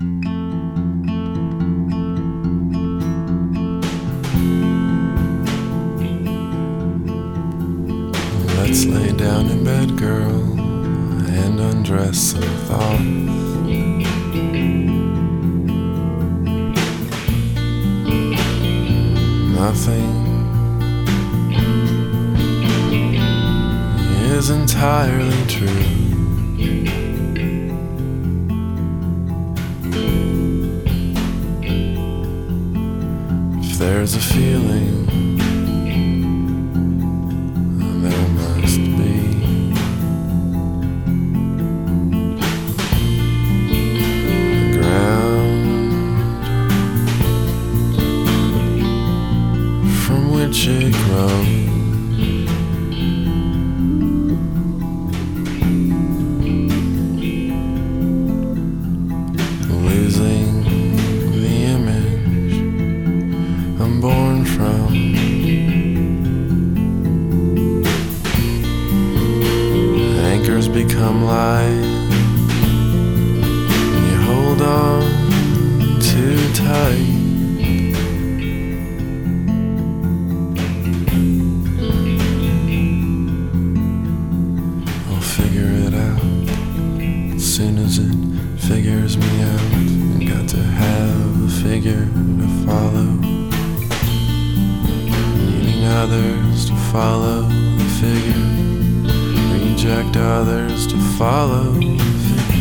Let's lay down in bed, girl, and undress some thoughts. Nothing is entirely true. If there's a feeling, there must be. The ground from which it grows. Losing the image I'm born from. Anchors become light, and you hold on too tight. I'll figure it out as soon as it figures me out. And got to have a figure to follow, needing others to follow the figure. Reject others to follow the figure.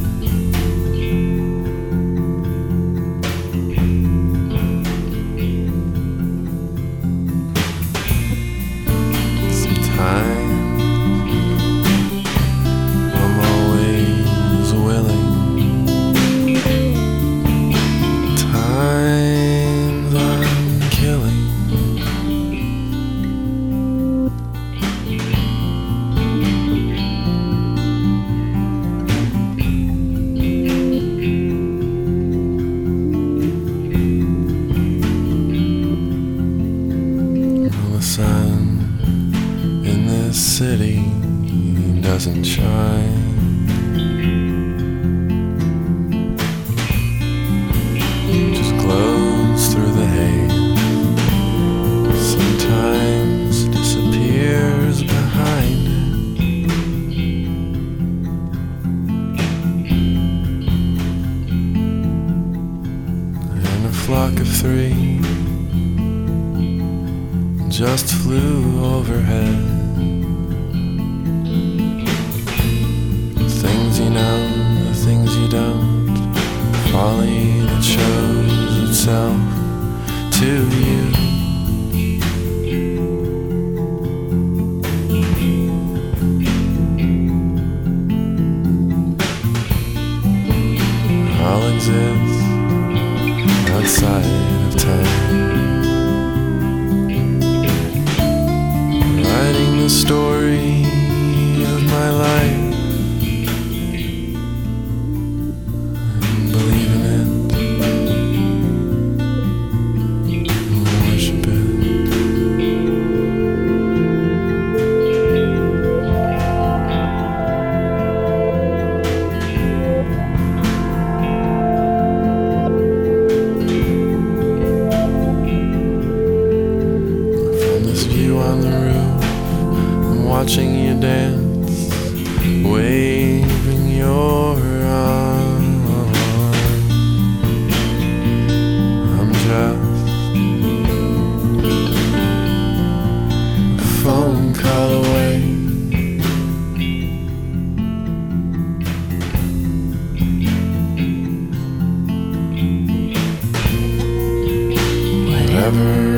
Sometimes I'm always willing. Times I'm killing. The sun in this city doesn't shine. It just glows through the haze. Sometimes disappears behind it. And a flock of three just flew overhead. The things you know, the things you don't, folly that shows itself to you. All exists outside of time. Writing the story of my life and believe in it and worship it. From this view on the roof, watching you dance, waving your arm. I'm just a phone call away. Whatever